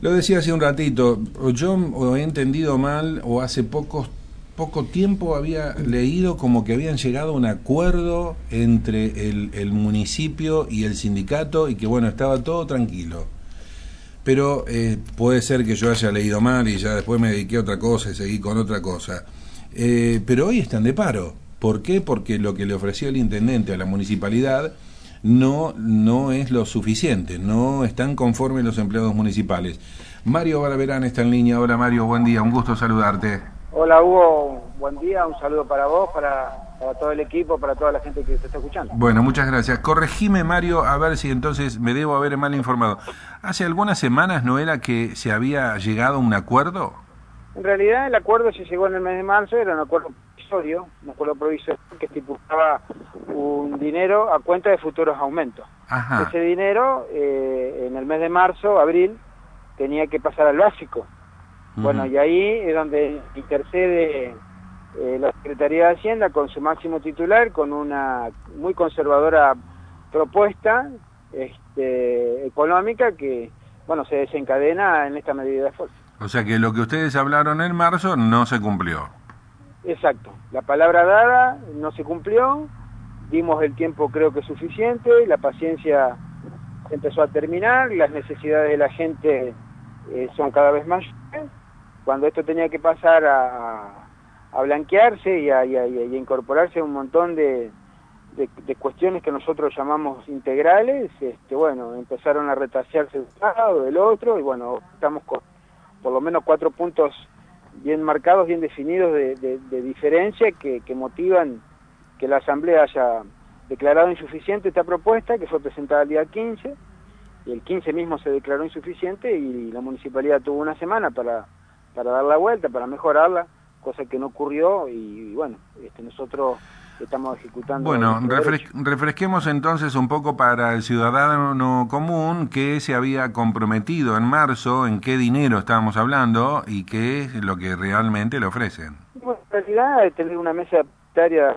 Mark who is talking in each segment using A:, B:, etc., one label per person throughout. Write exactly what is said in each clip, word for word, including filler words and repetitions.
A: Lo decía hace un ratito, yo o he entendido mal o hace pocos, poco tiempo había leído como que habían llegado a un acuerdo entre el, el municipio y el sindicato y que bueno, estaba todo tranquilo. Pero eh, puede ser que yo haya leído mal y ya después me dediqué a otra cosa y seguí con otra cosa. Eh, pero hoy están de paro. ¿Por qué? Porque lo que le ofreció el intendente a la municipalidad no, no es lo suficiente, no están conformes los empleados municipales. Mario Barberán está en línea. Hola Mario, buen día, un gusto saludarte.
B: Hola Hugo, buen día, un saludo para vos, para, para todo el equipo, para toda la gente que te está escuchando.
A: Bueno, muchas gracias. Corregime Mario, a ver si entonces me debo haber mal informado. Hace algunas semanas no era que se había llegado a un acuerdo.
B: En realidad el acuerdo se llegó en el mes de marzo, era un acuerdo provisorio, un acuerdo provisorio que estipulaba un dinero a cuenta de futuros aumentos.
A: Ajá.
B: Ese dinero eh, en el mes de marzo, abril, tenía que pasar al básico. Uh-huh. Bueno, y ahí es donde intercede eh, la Secretaría de Hacienda con su máximo titular, con una muy conservadora propuesta este, económica que, bueno, se desencadena en esta medida de fuerza.
A: O sea que lo que ustedes hablaron en marzo no se cumplió.
B: Exacto. La palabra dada no se cumplió, dimos el tiempo creo que suficiente, la paciencia se empezó a terminar, las necesidades de la gente eh, son cada vez mayores. Cuando esto tenía que pasar a, a blanquearse y a, y, a, y a incorporarse a un montón de, de, de cuestiones que nosotros llamamos integrales, este, bueno, empezaron a retasearse de un lado, del otro, y bueno, estamos con por lo menos cuatro puntos bien marcados, bien definidos de, de, de diferencia que, que motivan que la Asamblea haya declarado insuficiente esta propuesta, que fue presentada el día quince, y el quince mismo se declaró insuficiente y la municipalidad tuvo una semana para, para dar la vuelta, para mejorarla, cosa que no ocurrió y, y bueno, este, nosotros estamos ejecutando...
A: Bueno, refres refresquemos entonces un poco para el ciudadano común qué se había comprometido en marzo, en qué dinero estábamos hablando y qué es lo que realmente le ofrecen.
B: Bueno, en realidad tener una mesa paritaria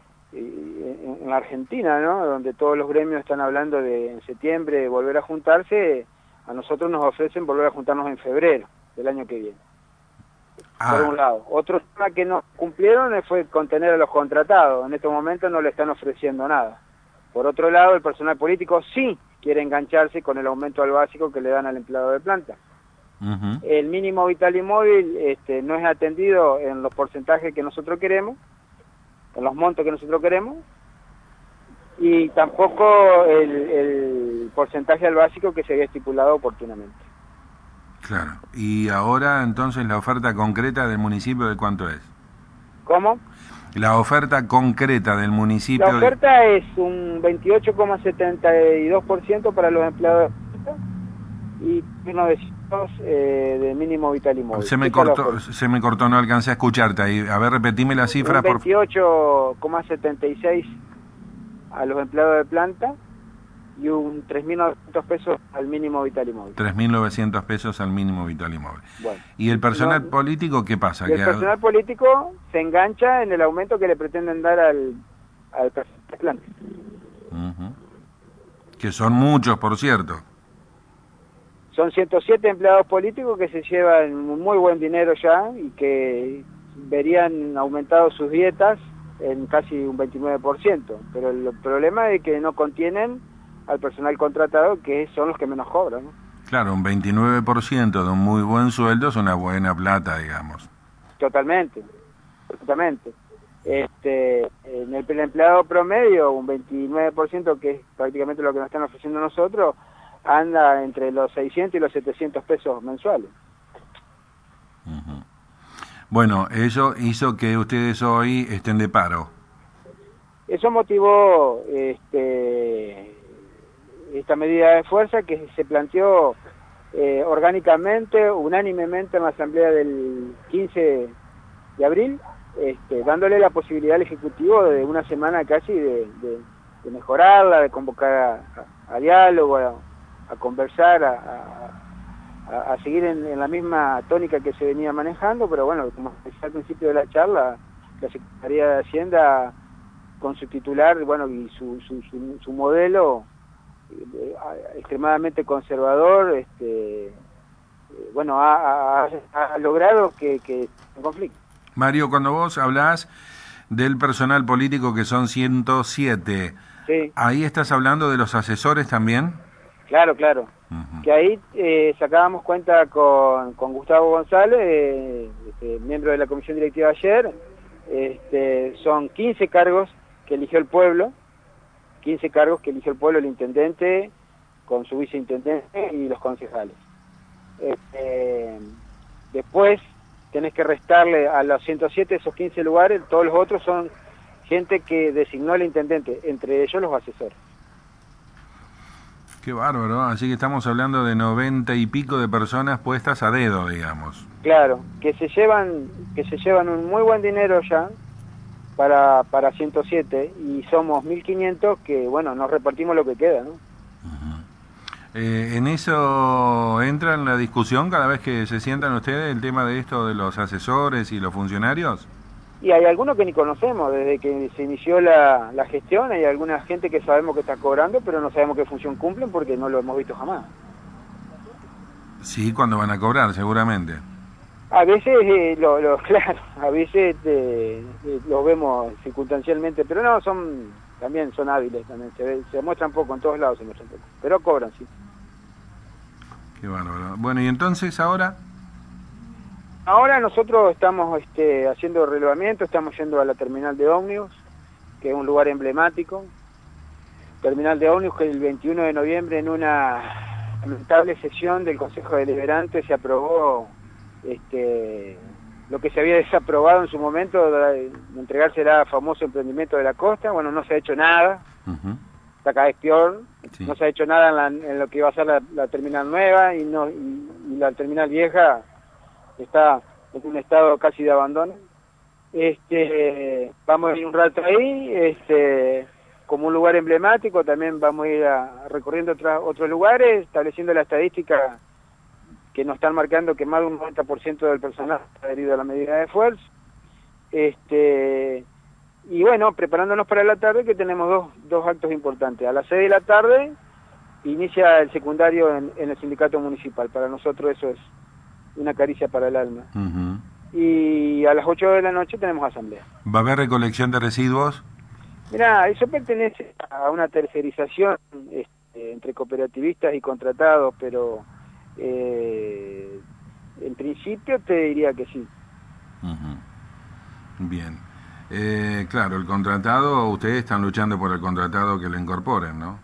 B: en, en la Argentina, ¿no? Donde todos los gremios están hablando de en septiembre volver a juntarse, a nosotros nos ofrecen volver a juntarnos en febrero del año que viene. Ah. Por un lado. Otro tema que no cumplieron fue contener a los contratados. En estos momentos no le están ofreciendo nada. Por otro lado, el personal político sí quiere engancharse con el aumento al básico que le dan al empleado de planta. Uh-huh. El mínimo vital y móvil este, no es atendido en los porcentajes que nosotros queremos, en los montos que nosotros queremos, y tampoco el, el porcentaje al básico que se había estipulado oportunamente.
A: Claro. Y ahora, entonces, la oferta concreta del municipio, ¿de cuánto es?
B: ¿Cómo?
A: La oferta concreta del municipio...
B: La oferta de... es un veintiocho coma setenta y dos por ciento para los empleados y novecientos eh, de mínimo vital y móvil.
A: Se me cortó, se me cortó, no alcancé a escucharte ahí. A ver, repetime la cifra.
B: Un veintiocho coma setenta y seis a los empleados de planta y un tres mil novecientos pesos al mínimo vital y móvil.
A: tres mil novecientos pesos al mínimo vital y móvil.
B: Bueno,
A: ¿y el personal no, político qué pasa?
B: El personal al... político se engancha en el aumento que le pretenden dar al, al personal de planta.
A: Uh-huh. Que son muchos, por cierto.
B: Son ciento siete empleados políticos que se llevan muy buen dinero ya y que verían aumentado sus dietas en casi un veintinueve por ciento. Pero el problema es que no contienen al personal contratado, que son los que menos cobran, ¿no?
A: Claro, un veintinueve por ciento de un muy buen sueldo es una buena plata, digamos.
B: Totalmente, totalmente. Este, en el, el empleado promedio, un veintinueve por ciento, que es prácticamente lo que nos están ofreciendo nosotros, anda entre los seiscientos y los setecientos pesos mensuales.
A: Uh-huh. Bueno, eso hizo que ustedes hoy estén de paro.
B: Eso motivó este, esta medida de fuerza que se planteó eh, orgánicamente, unánimemente en la asamblea del quince de abril, este, dándole la posibilidad al Ejecutivo de una semana casi de, de, de mejorarla, de convocar a, a, a diálogo, a, a conversar, a, a, a seguir en, en la misma tónica que se venía manejando, pero bueno, como decía al principio de la charla, la Secretaría de Hacienda con su titular, bueno, y su, su, su, su modelo eh, extremadamente conservador, este, bueno, ha, ha, ha logrado que, que un conflicto.
A: Mario, cuando vos hablás del personal político que son ciento siete,
B: Sí.
A: ¿ahí estás hablando de los asesores también?
B: Claro, claro. Uh-huh. Que ahí eh, sacábamos cuenta con, con Gustavo González, eh, este, miembro de la comisión directiva ayer. Este, son quince cargos que eligió el pueblo, quince cargos que eligió el pueblo, el intendente con su viceintendente y los concejales. Este, después tenés que restarle a los ciento siete esos quince lugares, todos los otros son gente que designó el intendente, entre ellos los asesores.
A: Qué bárbaro, así que estamos hablando de noventa y pico de personas puestas a dedo, digamos.
B: Claro, que se llevan que se llevan un muy buen dinero ya para para ciento siete y somos mil quinientos que, bueno, nos repartimos lo que queda, ¿no?
A: Uh-huh. eh, ¿En eso entra en la discusión cada vez que se sientan ustedes el tema de esto de los asesores y los funcionarios?
B: Y hay algunos que ni conocemos, desde que se inició la, la gestión, hay alguna gente que sabemos que está cobrando, pero no sabemos qué función cumplen porque no lo hemos visto jamás.
A: Sí, cuando van a cobrar, seguramente.
B: A veces, eh, lo, lo, claro, a veces eh, eh, los vemos circunstancialmente, pero no, son también son hábiles, también se, ve, se muestran poco, en todos lados se muestran poco, pero cobran, sí.
A: Qué bárbaro. Bueno, y entonces ahora...
B: Ahora nosotros estamos este, haciendo relevamiento, estamos yendo a la terminal de ómnibus, que es un lugar emblemático. Terminal de ómnibus que el veintiuno de noviembre en una lamentable sesión del Consejo Deliberante se aprobó este, lo que se había desaprobado en su momento, de entregársela al famoso emprendimiento de la costa. Bueno, no se ha hecho nada, uh-huh. Está cada vez peor, sí. No se ha hecho nada en, la, en lo que iba a ser la, la terminal nueva y, no, y, y la terminal vieja está en un estado casi de abandono. Este, vamos a ir un rato ahí, este, como un lugar emblemático, también vamos a ir a, recorriendo otra, otros lugares, estableciendo la estadística que nos están marcando que más de un noventa por ciento del personal está adherido a la medida de fuerza. Este, y bueno, preparándonos para la tarde, que tenemos dos, dos actos importantes. A las seis de la tarde inicia el secundario en, en el sindicato municipal. Para nosotros eso es una caricia para el alma. Uh-huh. Y a las ocho de la noche tenemos asamblea.
A: ¿Va a haber recolección de residuos?
B: Mirá, eso pertenece a una tercerización este, entre cooperativistas y contratados, pero eh, en principio te diría que sí.
A: Uh-huh. Bien. Eh, claro, el contratado, ustedes están luchando por el contratado que lo incorporen, ¿no?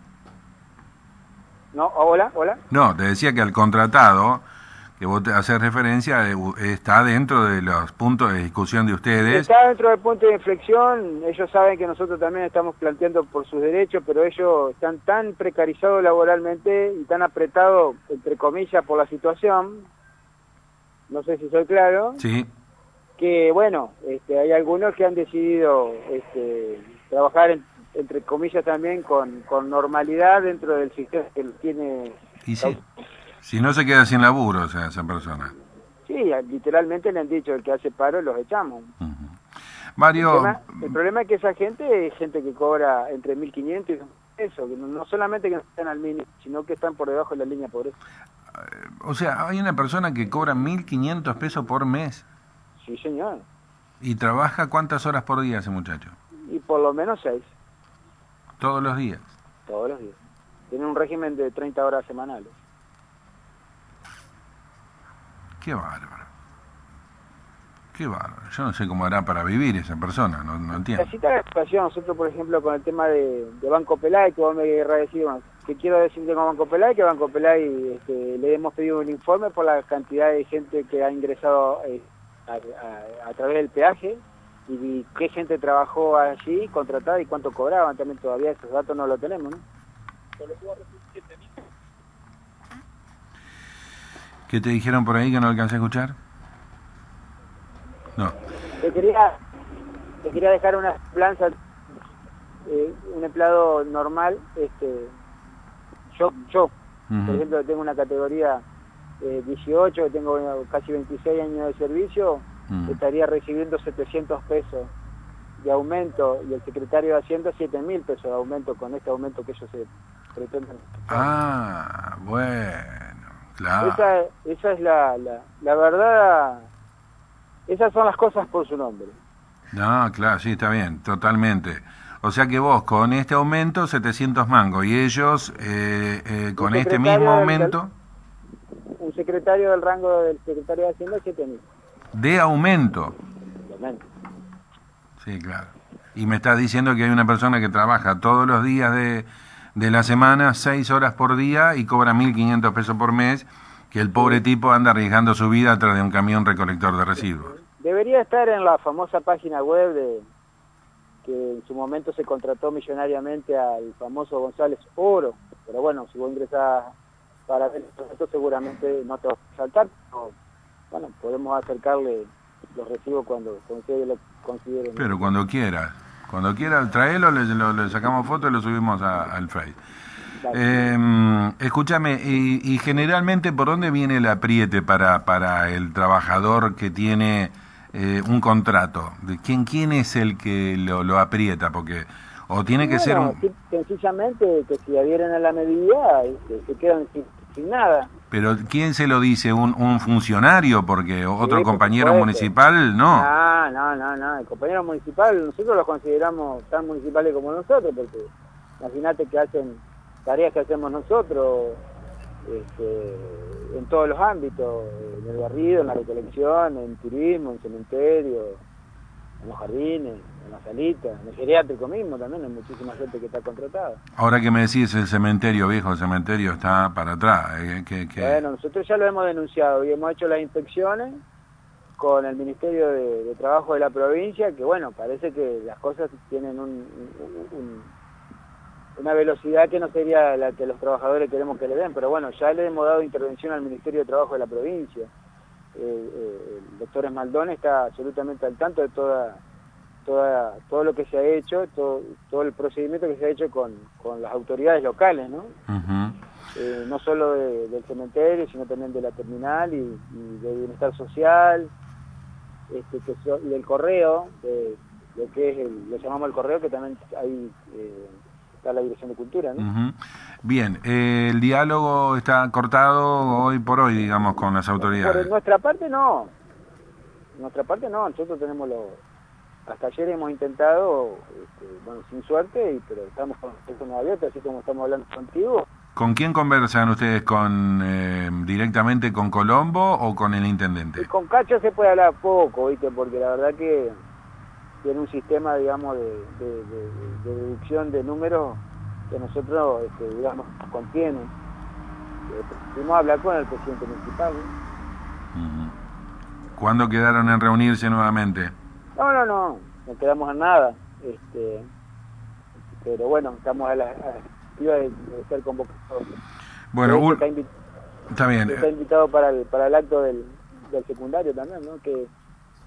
B: No, hola, hola.
A: No, te decía que al contratado... que vos te haces referencia, está dentro de los puntos de discusión de ustedes.
B: Está dentro del punto de inflexión, ellos saben que nosotros también estamos planteando por sus derechos, pero ellos están tan precarizados laboralmente y tan apretados, entre comillas, por la situación, no sé si soy claro,
A: sí.
B: Que bueno, este, hay algunos que han decidido este, trabajar, en, entre comillas, también con, con normalidad dentro del sistema que tiene...
A: Y sí. Si no se queda sin laburo, o sea, esa persona.
B: Sí, literalmente le han dicho, el que hace paro los echamos.
A: Uh-huh. Mario...
B: El problema, el problema es que esa gente es gente que cobra entre mil quinientos y dos mil pesos, que no, no solamente que no están al mínimo, sino que están por debajo de la línea de pobreza.
A: Uh, o sea, hay una persona que cobra mil quinientos pesos por mes.
B: Sí, señor.
A: ¿Y trabaja cuántas horas por día ese muchacho?
B: Y por lo menos seis.
A: ¿Todos los días?
B: Todos los días. Tiene un régimen de treinta horas semanales.
A: Qué bárbaro. Qué bárbaro. Yo no sé cómo hará para vivir esa persona, no, no entiendo.
B: Necesita la situación, nosotros por ejemplo con el tema de, de Banco Pelay, que vos me querrás decir, bueno, que quiero decirle con Banco Pelay, que Banco Pelay este, le hemos pedido un informe por la cantidad de gente que ha ingresado eh, a, a, a través del peaje, y, y qué gente trabajó allí, contratada y cuánto cobraban, también todavía esos datos no los tenemos, ¿no?
A: ¿Qué te dijeron por ahí que no alcancé a escuchar? No.
B: Te quería, te quería dejar una semblanza, eh, un empleado normal, este, yo, yo, uh-huh. Por ejemplo, tengo una categoría eh, dieciocho, tengo casi veintiséis años de servicio, uh-huh. Estaría recibiendo setecientos pesos de aumento y el secretario de Hacienda siete mil pesos de aumento con este aumento que ellos se pretenden.
A: Ah, bueno. Claro.
B: Esa, esa es la, la, la verdad, esas son las cosas por su nombre.
A: No, claro, sí, está bien, totalmente. O sea que vos con este aumento setecientos mangos y ellos eh, eh, con este mismo aumento...
B: Del, un secretario del rango del secretario de Hacienda, siete mil.
A: De aumento.
B: De aumento.
A: Sí, claro. Y me estás diciendo que hay una persona que trabaja todos los días de, de la semana, seis horas por día y cobra mil quinientos pesos por mes, que el pobre sí. tipo anda arriesgando su vida atrás de un camión recolector de residuos.
B: Debería estar en la famosa página web de que en su momento se contrató millonariamente al famoso González Oro, pero bueno, si vos ingresás para ver esto seguramente no te va a saltar, pero, bueno, podemos acercarle los recibos cuando, cuando ustedes lo consideren.
A: Pero cuando quieras, cuando quieras traelo, le, lo, le sacamos foto y lo subimos a, al Face. Eh, escúchame, y, y generalmente ¿por dónde viene el apriete para, para el trabajador que tiene eh, un contrato? ¿De quién, quién es el que lo, lo aprieta? Porque o tiene que
B: bueno,
A: ser un...
B: sencillamente que si adhieren a la medida se, se quedan sin, sin nada.
A: Pero ¿quién se lo dice? ¿Un, un funcionario? Porque otro
B: sí,
A: compañero
B: por
A: municipal no.
B: No, no, no, no. El compañero municipal, nosotros los consideramos tan municipales como nosotros, porque imagínate que hacen tareas que hacemos nosotros este, en todos los ámbitos, en el barrido, en la recolección, en turismo, en cementerio, en los jardines, en las salitas, en el geriátrico mismo también, hay muchísima gente que está contratada.
A: Ahora que me decís el cementerio, viejo, el cementerio está para atrás. Eh, que, que...
B: Bueno, nosotros ya lo hemos denunciado y hemos hecho las inspecciones con el Ministerio de, de Trabajo de la provincia, que bueno, parece que las cosas tienen un, un, un, una velocidad que no sería la que los trabajadores queremos que le den, pero bueno, ya le hemos dado intervención al Ministerio de Trabajo de la provincia. Eh, eh, el doctor Esmaldón está absolutamente al tanto de toda, toda todo lo que se ha hecho, todo, todo el procedimiento que se ha hecho con, con las autoridades locales, ¿no?
A: Uh-huh.
B: Eh, no solo de, del cementerio, sino también de la terminal y, y de bienestar social, este, que so, y del correo, de lo que es el, lo llamamos el correo, que también ahí eh, está la Dirección de Cultura, ¿no?
A: Uh-huh. Bien, eh, el diálogo está cortado hoy por hoy, digamos, con las autoridades.
B: Por nuestra parte no, nuestra parte no, nosotros tenemos los, hasta ayer hemos intentado, este, bueno, sin suerte, y, pero estamos con el teléfono abierto, así como estamos hablando contigo.
A: ¿Con quién conversan ustedes? ¿Con eh, directamente con Colombo o con el intendente?
B: Y con Cacho se puede hablar poco, ¿viste? Porque la verdad que tiene un sistema, digamos, de, de, de, de deducción de números que nosotros, este, digamos, contienen. Eh, fuimos a hablar con el presidente municipal, ¿no?
A: Uh-huh. ¿Cuándo quedaron en reunirse nuevamente?
B: No, no, no, no quedamos en nada. Este, pero bueno, estamos a la... A, iba de, de ser convocado.
A: Bueno, un...
B: está, invi
A: está bien.
B: Está invitado para el, para el acto del, del secundario también, ¿no? Que, eh...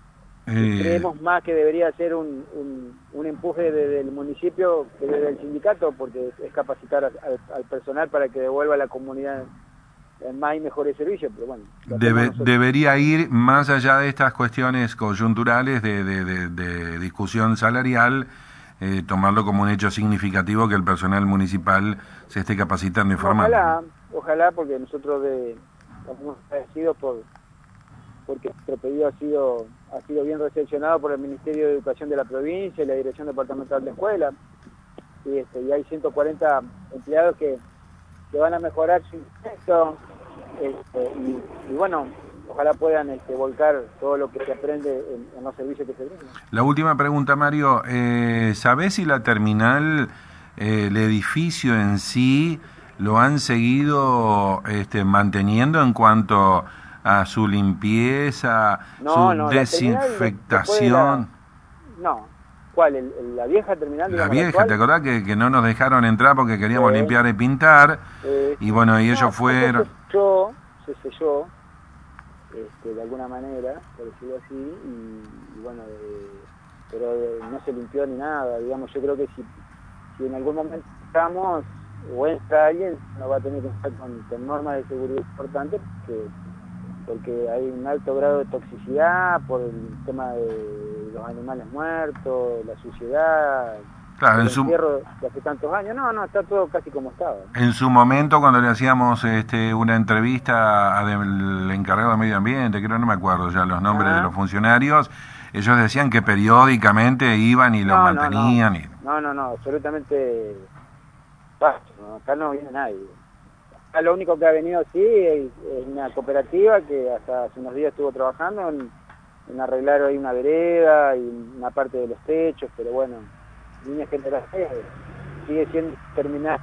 B: que creemos más que debería ser un, un, un empuje desde el municipio que desde el sindicato, porque es capacitar a, a, al personal para que devuelva a la comunidad más y mejores servicios, pero bueno.
A: Debe, debería ir más allá de estas cuestiones coyunturales de, de, de, de discusión salarial. Eh, tomarlo como un hecho significativo que el personal municipal se esté capacitando y formando.
B: Ojalá, ojalá, porque nosotros de, estamos agradecidos por porque nuestro pedido ha sido ha sido bien recepcionado por el Ministerio de Educación de la provincia y la Dirección Departamental de Escuela, y, este, y hay ciento cuarenta empleados que, que van a mejorar su ingreso, este, y, y bueno, ojalá puedan este, volcar todo lo que se aprende en, en los servicios que se brindan.
A: La última pregunta, Mario. Eh, ¿Sabés si la terminal, eh, el edificio en sí, lo han seguido este, manteniendo en cuanto a su limpieza,
B: no,
A: su
B: no,
A: desinfectación?
B: La, no. ¿Cuál? ¿El, el, ¿La vieja terminal?
A: La vieja, ¿te acordás que, que no nos dejaron entrar porque queríamos
B: sí.
A: limpiar y pintar?
B: Eh,
A: y bueno, y
B: no,
A: ellos fueron...
B: Se selló, se selló este, de alguna manera, por decirlo así, y, y bueno, eh, pero eh, no se limpió ni nada, digamos. Yo creo que si, si en algún momento estamos o entra alguien, no va a tener que estar con, con normas de seguridad importantes, porque, porque hay un alto grado de toxicidad por el tema de los animales muertos, la suciedad,
A: Claro,
B: el
A: en su,
B: encierro de hace tantos años. No, no, está todo casi como estaba.
A: en su momento, cuando le hacíamos este, una entrevista al encargado de medio ambiente, creo, no me acuerdo ya los nombres
B: Ajá.
A: de los funcionarios, ellos decían que periódicamente iban y los
B: No,
A: mantenían.
B: no,
A: Y...
B: no, no, no, absolutamente paso, ¿no? Acá no viene nadie. Acá lo único que ha venido, sí, es, es una cooperativa que hasta hace unos días estuvo trabajando en, en arreglar ahí una vereda y una parte de los techos, pero bueno, en líneas generales sigue siendo terminal,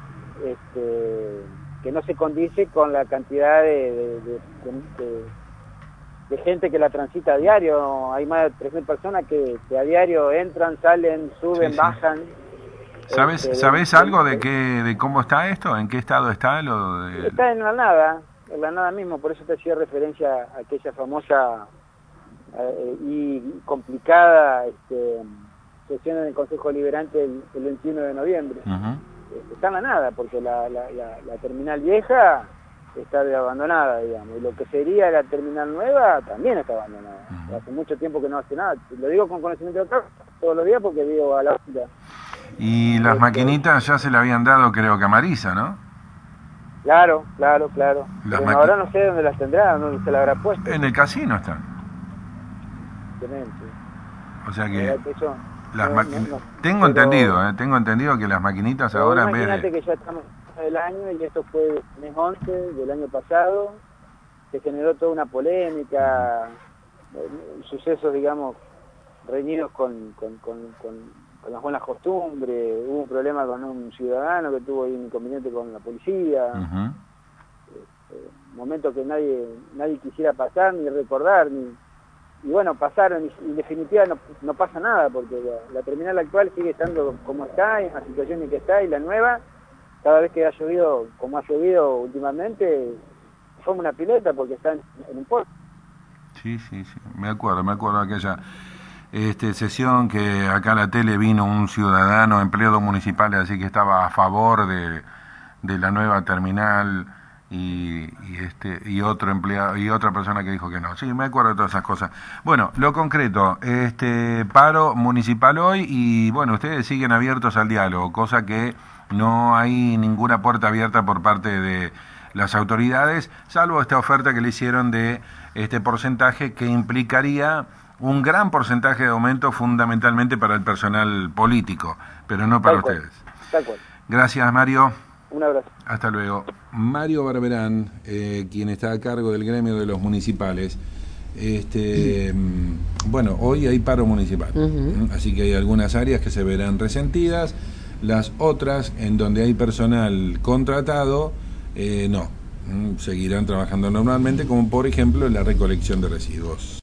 B: este, que no se condice con la cantidad de, de, de, de, de, de gente que la transita a diario. Hay más de tres mil personas que, que a diario entran, salen, suben,
A: Sí, sí.
B: bajan.
A: ¿Sabes,
B: Este,
A: ¿sabes
B: de,
A: algo de
B: de,
A: qué, de cómo está esto? ¿En qué estado está lo de...?
B: Está en la nada, en la nada mismo, por eso te hacía referencia a aquella famosa eh, y complicada este, sesión en el Consejo Liberante el, el veintiuno de noviembre. Uh-huh. Está en la nada, porque la, la, la, la terminal vieja está abandonada, digamos, y lo que sería la terminal nueva también está abandonada. Uh-huh. Hace mucho tiempo que no hace nada. Lo digo con conocimiento de causa todos los días porque digo a la hora.
A: Y las este, maquinitas ya se le habían dado, creo que a Marisa, ¿no?
B: Claro, claro, claro.
A: Las
B: Pero ahora no sé dónde las tendrá, dónde se las habrá puesto.
A: En el casino están.
B: Excelente.
A: O sea que...
B: Eso,
A: las
B: no,
A: ma...
B: no, no.
A: Tengo
B: Pero,
A: entendido, ¿eh? Tengo entendido que las maquinitas ahora en vez de...
B: Imagínate que ya estamos del año y esto fue el mes once del año pasado. Se generó toda una polémica, uh-huh. sucesos, digamos, reñidos con, con, con, con, con las buenas costumbres. Hubo un problema con un ciudadano que tuvo ahí un inconveniente con la policía. Uh-huh. este, momento que nadie nadie quisiera pasar ni recordar, ni y bueno, pasaron y, y en definitiva no, no pasa nada, porque la, la terminal actual sigue estando como está, en la situación en que está, y la nueva, cada vez que ha llovido, como ha llovido últimamente, forma una pileta porque está en, en un puerto.
A: Sí, sí, sí, me acuerdo, me acuerdo de aquella este, sesión que acá a la tele vino un ciudadano, empleado municipal, así que estaba a favor de, de la nueva terminal, y, y este y otro empleado y otra persona que dijo que no. Sí, me acuerdo de todas esas cosas. Bueno, lo concreto, este paro municipal hoy, y bueno, ustedes siguen abiertos al diálogo, cosa que no hay ninguna puerta abierta por parte de las autoridades, salvo esta oferta que le hicieron de este porcentaje que implicaría un gran porcentaje de aumento fundamentalmente para el personal político, pero no para
B: tal
A: ustedes.
B: Cual, tal cual.
A: Gracias, Mario.
B: Un abrazo.
A: Hasta luego. Mario Barberán, eh, quien está a cargo del gremio de los municipales. Este, bueno, hoy hay paro municipal, uh-huh. así que hay algunas áreas que se verán resentidas, las otras en donde hay personal contratado, eh, no, seguirán trabajando normalmente, como por ejemplo la recolección de residuos.